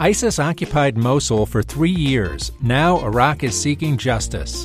ISIS occupied Mosul for 3 years. Now Iraq is seeking justice.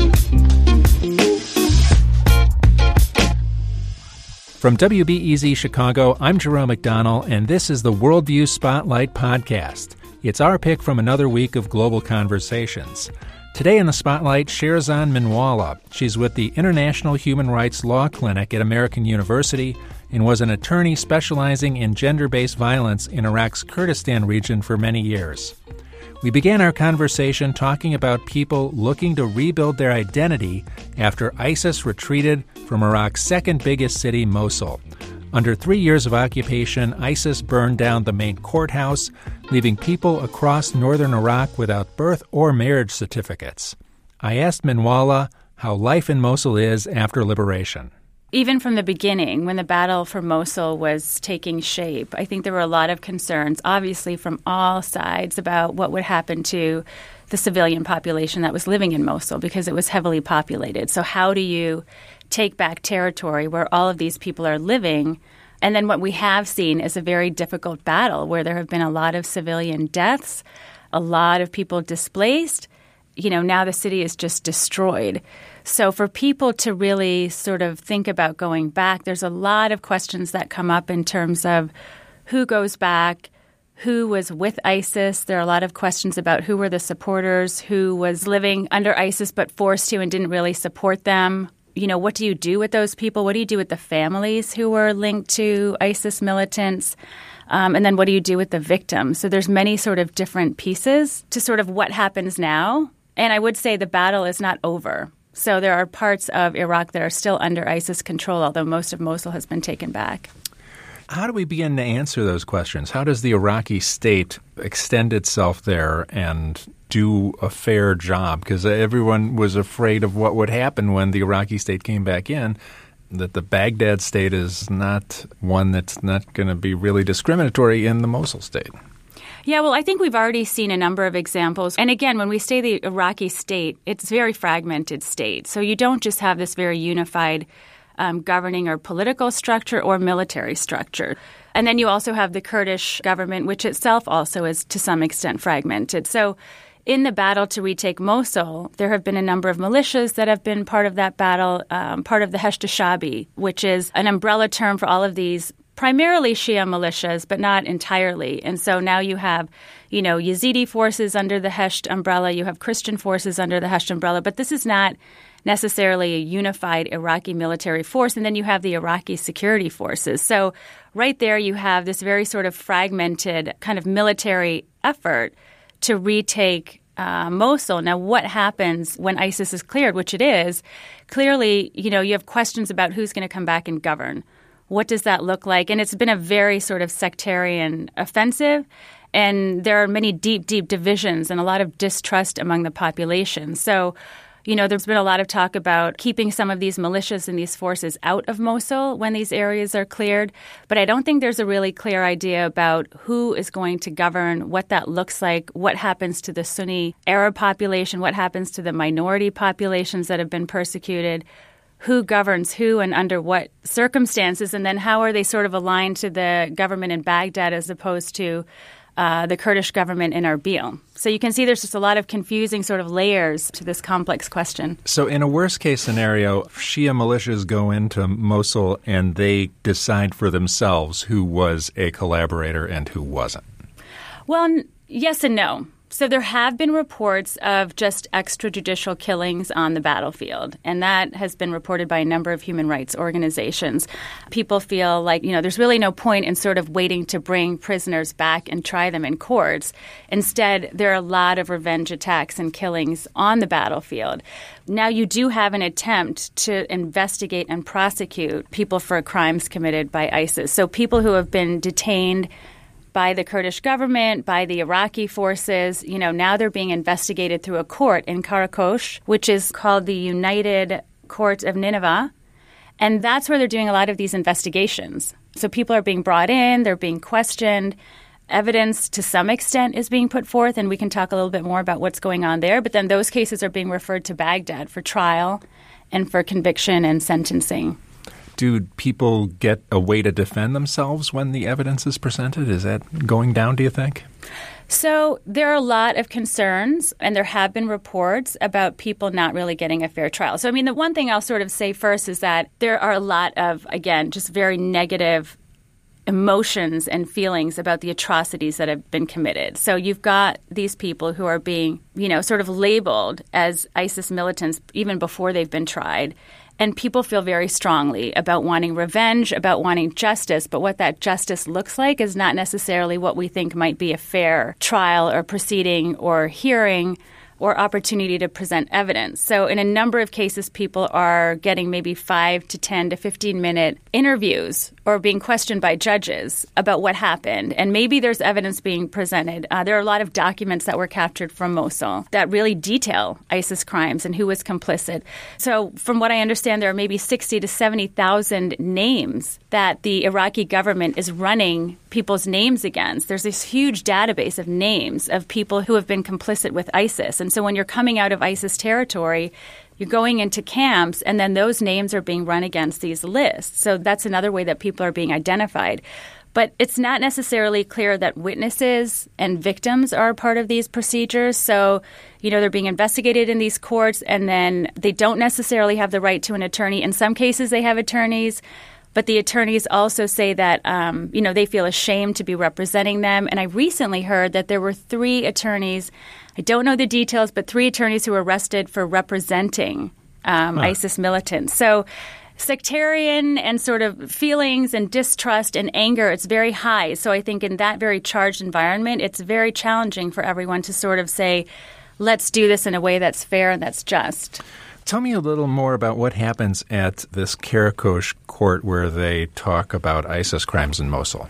From WBEZ Chicago, I'm Jerome McDonnell, and this is the Worldview Spotlight podcast. It's our pick from another week of global conversations. Today in the Spotlight, Sherzan Minwalla. She's with the International Human Rights Law Clinic at American University and was an attorney specializing in gender-based violence in Iraq's Kurdistan region for many years. We began our conversation talking about people looking to rebuild their identity after ISIS retreated from Iraq's second biggest city, Mosul. Under 3 years of occupation, ISIS burned down the main courthouse, leaving people across northern Iraq without birth or marriage certificates. I asked Minwalla how life in Mosul is after liberation. Even from the beginning, when the battle for Mosul was taking shape, I think there were a lot of concerns, obviously from all sides, about what would happen to the civilian population that was living in Mosul because it was heavily populated. So how do you take back territory where all of these people are living? And then what we have seen is a very difficult battle where there have been a lot of civilian deaths, a lot of people displaced. Now the city is just destroyed. So for people to really sort of think about going back, there's a lot of questions that come up in terms of who goes back, who was with ISIS. There are a lot of questions about who were the supporters, who was living under ISIS but forced to and didn't really support them. What do you do with those people? What do you do with the families who were linked to ISIS militants? And then what do you do with the victims? So there's many sort of different pieces to sort of what happens now. And I would say the battle is not over. So there are parts of Iraq that are still under ISIS control, although most of Mosul has been taken back. How do we begin to answer those questions? How does the Iraqi state extend itself there and do a fair job? Because everyone was afraid of what would happen when the Iraqi state came back in, that the Baghdad state is not one that's not going to be really discriminatory in the Mosul state. Yeah, well, I think we've already seen a number of examples. And again, when we say the Iraqi state, it's a very fragmented state. So you don't just have this very unified governing or political structure or military structure. And then you also have the Kurdish government, which itself also is to some extent fragmented. So in the battle to retake Mosul, there have been a number of militias that have been part of that battle, part of the Hashd al-Shaabi, which is an umbrella term for all of these primarily Shia militias, but not entirely. And so now you have, Yazidi forces under the Hashd umbrella. You have Christian forces under the Hashd umbrella. But this is not necessarily a unified Iraqi military force. And then you have the Iraqi security forces. So right there you have this very sort of fragmented kind of military effort to retake Mosul. Now, what happens when ISIS is cleared, which it is? Clearly, you have questions about who's going to come back and govern. What does that look like? And it's been a very sort of sectarian offensive, and there are many deep, deep divisions and a lot of distrust among the population. So, there's been a lot of talk about keeping some of these militias and these forces out of Mosul when these areas are cleared. But I don't think there's a really clear idea about who is going to govern, what that looks like, what happens to the Sunni Arab population, what happens to the minority populations that have been persecuted, who governs who and under what circumstances, and then how are they sort of aligned to the government in Baghdad as opposed to the Kurdish government in Erbil. So you can see there's just a lot of confusing sort of layers to this complex question. So in a worst-case scenario, Shia militias go into Mosul and they decide for themselves who was a collaborator and who wasn't. Well, yes and no. So there have been reports of just extrajudicial killings on the battlefield, and that has been reported by a number of human rights organizations. People feel like, there's really no point in sort of waiting to bring prisoners back and try them in courts. Instead, there are a lot of revenge attacks and killings on the battlefield. Now, you do have an attempt to investigate and prosecute people for crimes committed by ISIS. So people who have been detained by the Kurdish government, by the Iraqi forces. Now they're being investigated through a court in Karakosh, which is called the United Court of Nineveh. And that's where they're doing a lot of these investigations. So people are being brought in, they're being questioned. Evidence to some extent is being put forth, and we can talk a little bit more about what's going on there. But then those cases are being referred to Baghdad for trial and for conviction and sentencing. Do people get a way to defend themselves when the evidence is presented? Is that going down, do you think? So there are a lot of concerns, and there have been reports about people not really getting a fair trial. So, I mean, the one thing I'll sort of say first is that there are a lot of, again, just very negative emotions and feelings about the atrocities that have been committed. So you've got these people who are being, sort of labeled as ISIS militants even before they've been tried. And people feel very strongly about wanting revenge, about wanting justice. But what that justice looks like is not necessarily what we think might be a fair trial or proceeding or hearing or opportunity to present evidence. So in a number of cases, people are getting maybe 5 to 10 to 15-minute interviews or being questioned by judges about what happened. And maybe there's evidence being presented. There are a lot of documents that were captured from Mosul that really detail ISIS crimes and who was complicit. So from what I understand, there are maybe 60 to 70,000 names that the Iraqi government is running people's names against. There's this huge database of names of people who have been complicit with ISIS. And so when you're coming out of ISIS territory, you're going into camps, and then those names are being run against these lists. So that's another way that people are being identified. But it's not necessarily clear that witnesses and victims are part of these procedures. So, they're being investigated in these courts, and then they don't necessarily have the right to an attorney. In some cases, they have attorneys. But the attorneys also say that, they feel ashamed to be representing them. And I recently heard that there were 3 attorneys, I don't know the details, but 3 attorneys who were arrested for representing ISIS militants. So sectarian and sort of feelings and distrust and anger, it's very high. So I think in that very charged environment, it's very challenging for everyone to sort of say, let's do this in a way that's fair and that's just. Tell me a little more about what happens at this Karakosh court where they talk about ISIS crimes in Mosul.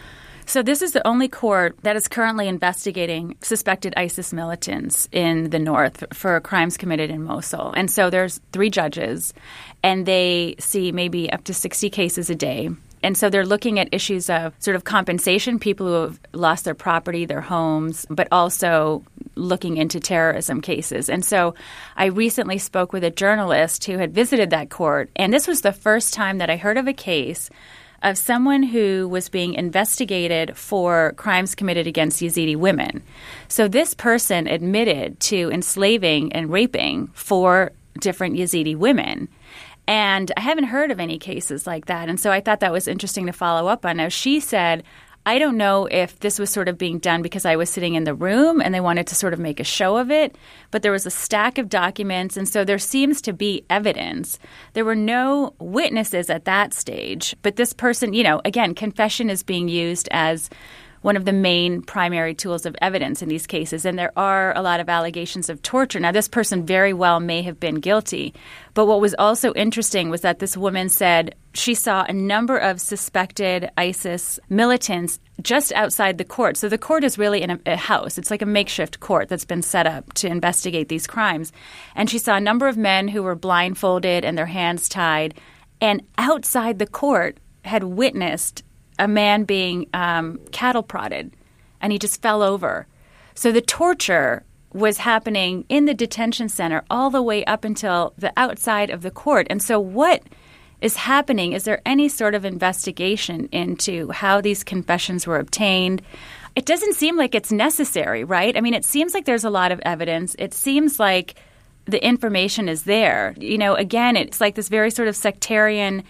So this is the only court that is currently investigating suspected ISIS militants in the north for crimes committed in Mosul. And so there's 3 judges, and they see maybe up to 60 cases a day. And so they're looking at issues of sort of compensation, people who have lost their property, their homes, but also looking into terrorism cases. And so I recently spoke with a journalist who had visited that court, and this was the first time that I heard of a case of someone who was being investigated for crimes committed against Yazidi women. So this person admitted to enslaving and raping 4 different Yazidi women. And I haven't heard of any cases like that. And so I thought that was interesting to follow up on. Now, she said, I don't know if this was sort of being done because I was sitting in the room and they wanted to sort of make a show of it, but there was a stack of documents, and so there seems to be evidence. There were no witnesses at that stage, but this person, again, confession is being used as one of the main primary tools of evidence in these cases. And there are a lot of allegations of torture. Now, this person very well may have been guilty. But what was also interesting was that this woman said she saw a number of suspected ISIS militants just outside the court. So the court is really in a house. It's like a makeshift court that's been set up to investigate these crimes. And she saw a number of men who were blindfolded and their hands tied. And outside the court had witnessed a man being cattle prodded, and he just fell over. So the torture was happening in the detention center all the way up until the outside of the court. And so what is happening? Is there any sort of investigation into how these confessions were obtained? It doesn't seem like it's necessary, right? I mean, it seems like there's a lot of evidence. It seems like the information is there. Again, it's like this very sort of sectarian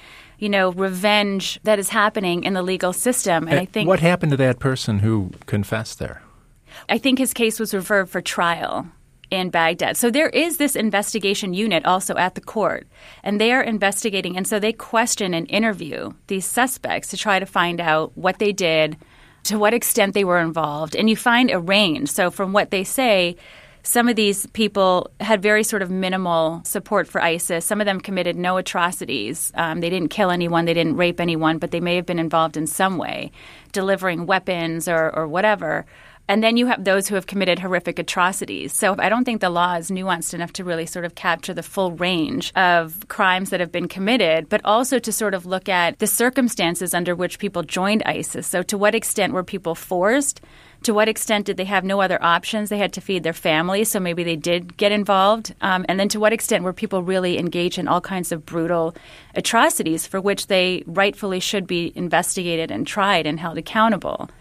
revenge that is happening in the legal system. And I think what happened to that person who confessed there? I think his case was referred for trial in Baghdad. So there is this investigation unit also at the court, and they are investigating. And so they question and interview these suspects to try to find out what they did, to what extent they were involved. And you find a range. So from what they say, some of these people had very sort of minimal support for ISIS. Some of them committed no atrocities. They didn't kill anyone. They didn't rape anyone, but they may have been involved in some way, delivering weapons or whatever. And then you have those who have committed horrific atrocities. So I don't think the law is nuanced enough to really sort of capture the full range of crimes that have been committed, but also to sort of look at the circumstances under which people joined ISIS. So to what extent were people forced? To what extent did they have no other options? They had to feed their families, so maybe they did get involved. And then to what extent were people really engaged in all kinds of brutal atrocities for which they rightfully should be investigated and tried and held accountable?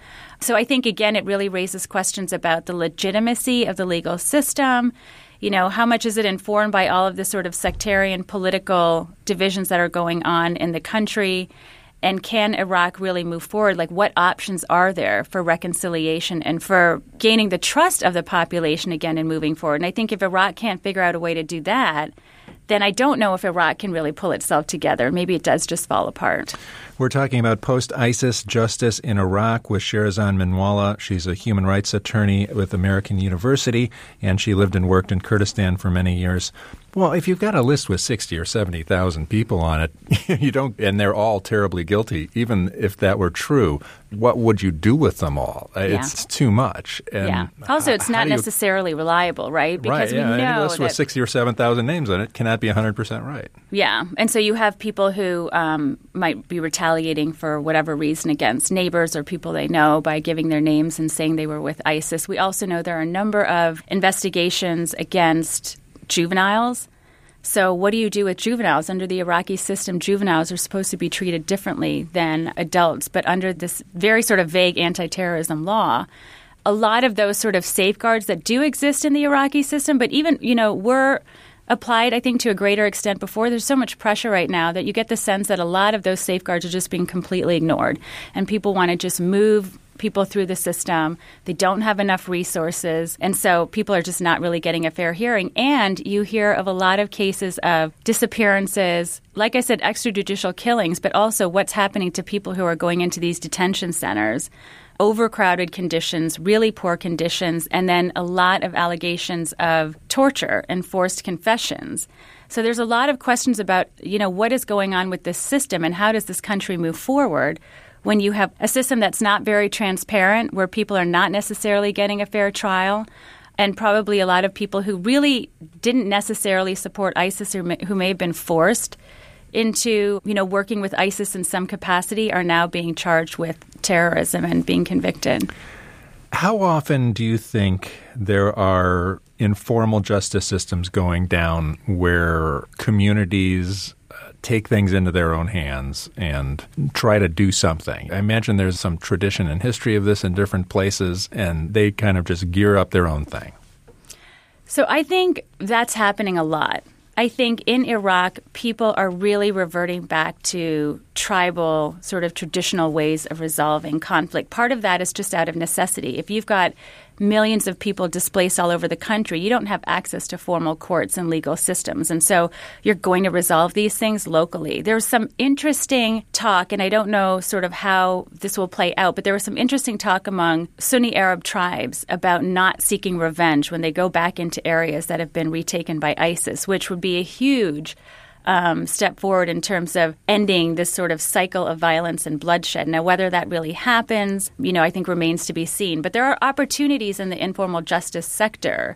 So I think, again, it really raises questions about the legitimacy of the legal system. How much is it informed by all of the sort of sectarian political divisions that are going on in the country? And can Iraq really move forward? Like, what options are there for reconciliation and for gaining the trust of the population again and moving forward? And I think if Iraq can't figure out a way to do that, then I don't know if Iraq can really pull itself together. Maybe it does just fall apart. We're talking about post-ISIS justice in Iraq with Sherzan Minwalla. She's a human rights attorney with American University, and she lived and worked in Kurdistan for many years. Well, if you've got a list with 60 or 70,000 people on it, and they're all terribly guilty, even if that were true, what would you do with them all? It's too much. And Also, it's not necessarily reliable, right? Because we know any list with 60 or 7,000 names on it cannot be 100% right. Yeah. And so you have people who might be retaliating for whatever reason against neighbors or people they know by giving their names and saying they were with ISIS. We also know there are a number of investigations against juveniles. So what do you do with juveniles? Under the Iraqi system, juveniles are supposed to be treated differently than adults. But under this very sort of vague anti-terrorism law, a lot of those sort of safeguards that do exist in the Iraqi system, but even, were applied, I think, to a greater extent before. There's so much pressure right now that you get the sense that a lot of those safeguards are just being completely ignored. And people want to just move people through the system. They don't have enough resources. And so people are just not really getting a fair hearing. And you hear of a lot of cases of disappearances, like I said, extrajudicial killings, but also what's happening to people who are going into these detention centers. Overcrowded conditions, really poor conditions, and then a lot of allegations of torture and forced confessions. So there's a lot of questions about, what is going on with this system and how does this country move forward when you have a system that's not very transparent, where people are not necessarily getting a fair trial, and probably a lot of people who really didn't necessarily support ISIS or who may have been forced into, working with ISIS in some capacity are now being charged with terrorism and being convicted. How often do you think there are informal justice systems going down where communities take things into their own hands and try to do something? I imagine there's some tradition and history of this in different places, and they kind of just gear up their own thing. So I think that's happening a lot. I think in Iraq, people are really reverting back to tribal, sort of traditional ways of resolving conflict. Part of that is just out of necessity. If you've got millions of people displaced all over the country, you don't have access to formal courts and legal systems. And so you're going to resolve these things locally. There was some interesting talk, and I don't know sort of how this will play out, but there was some interesting talk among Sunni Arab tribes about not seeking revenge when they go back into areas that have been retaken by ISIS, which would be a huge step forward in terms of ending this sort of cycle of violence and bloodshed. Now, whether that really happens, I think remains to be seen. But there are opportunities in the informal justice sector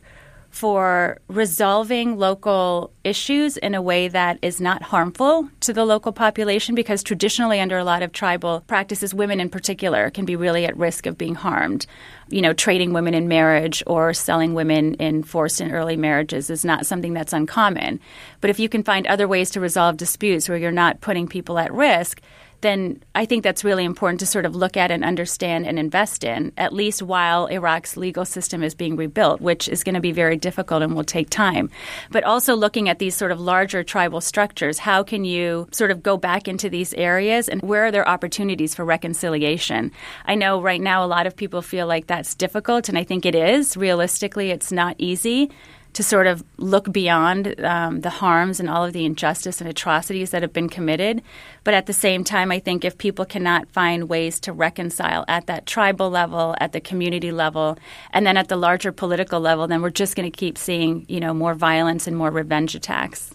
for resolving local issues in a way that is not harmful to the local population, because traditionally under a lot of tribal practices, women in particular can be really at risk of being harmed. Trading women in marriage or selling women in forced and early marriages is not something that's uncommon. But if you can find other ways to resolve disputes where you're not putting people at risk, then I think that's really important to sort of look at and understand and invest in, at least while Iraq's legal system is being rebuilt, which is going to be very difficult and will take time. But also looking at these sort of larger tribal structures, how can you sort of go back into these areas and where are there opportunities for reconciliation? I know right now a lot of people feel like that's difficult, and I think it is. Realistically, it's not easy to sort of look beyond the harms and all of the injustice and atrocities that have been committed. But at the same time, I think if people cannot find ways to reconcile at that tribal level, at the community level, and then at the larger political level, then we're just going to keep seeing, more violence and more revenge attacks.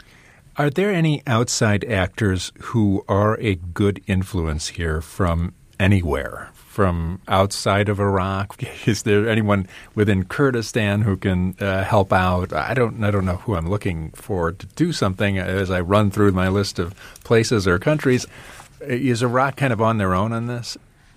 Are there any outside actors who are a good influence here from anywhere? From outside of Iraq? Is there anyone within Kurdistan who can help out? I don't know who I'm looking for to do something as I run through my list of places or countries. Is Iraq kind of on their own on this? I don't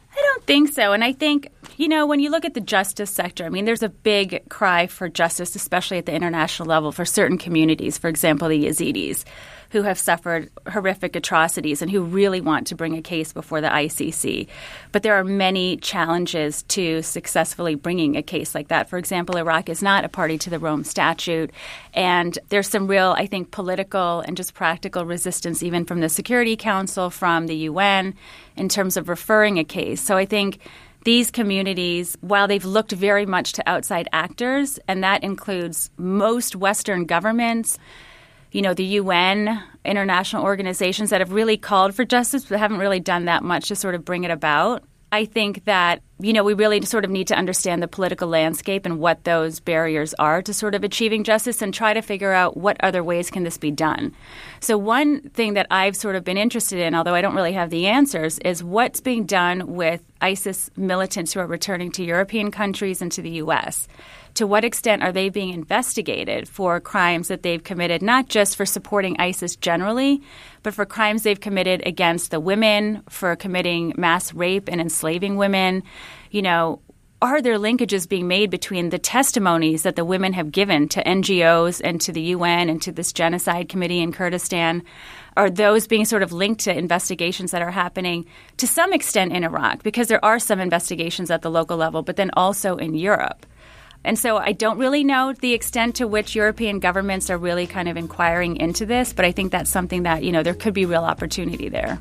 think so. And I think, when you look at the justice sector, there's a big cry for justice, especially at the international level, for certain communities, for example, the Yazidis, who have suffered horrific atrocities and who really want to bring a case before the ICC. But there are many challenges to successfully bringing a case like that. For example, Iraq is not a party to the Rome Statute, and there's some real, I think, political and just practical resistance even from the Security Council, from the UN, in terms of referring a case. So I think these communities, while they've looked very much to outside actors, and that includes most Western governments, the UN, international organizations that have really called for justice but haven't really done that much to sort of bring it about. I think that, we really sort of need to understand the political landscape and what those barriers are to sort of achieving justice and try to figure out what other ways can this be done. So one thing that I've sort of been interested in, although I don't really have the answers, is what's being done with ISIS militants who are returning to European countries and to the U.S. To what extent are they being investigated for crimes that they've committed, not just for supporting ISIS generally, but for crimes they've committed against the women, for committing mass rape and enslaving women? Are there linkages being made between the testimonies that the women have given to NGOs and to the UN and to this genocide committee in Kurdistan? Are those being sort of linked to investigations that are happening to some extent in Iraq? Because there are some investigations at the local level, but then also in Europe. And so I don't really know the extent to which European governments are really kind of inquiring into this, but I think that's something that, there could be real opportunity there.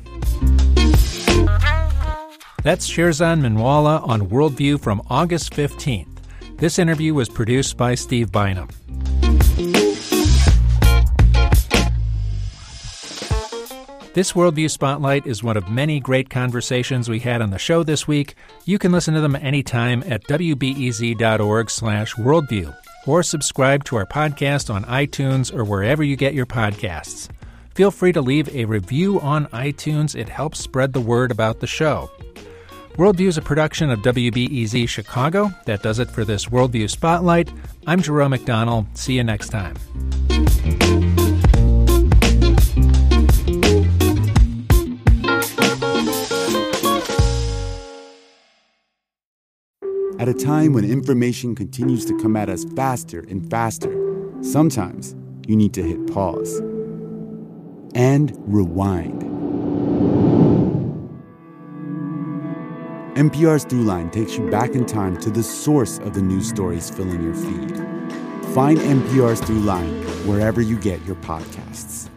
That's Sherzan Minwalla on Worldview from August 15th. This interview was produced by Steve Bynum. This Worldview Spotlight is one of many great conversations we had on the show this week. You can listen to them anytime at wbez.org/worldview or subscribe to our podcast on iTunes or wherever you get your podcasts. Feel free to leave a review on iTunes. It helps spread the word about the show. Worldview is a production of WBEZ Chicago. That does it for this Worldview Spotlight. I'm Jerome McDonnell. See you next time. At a time when information continues to come at us faster and faster, sometimes you need to hit pause and rewind. NPR's Throughline takes you back in time to the source of the news stories filling your feed. Find NPR's Throughline wherever you get your podcasts.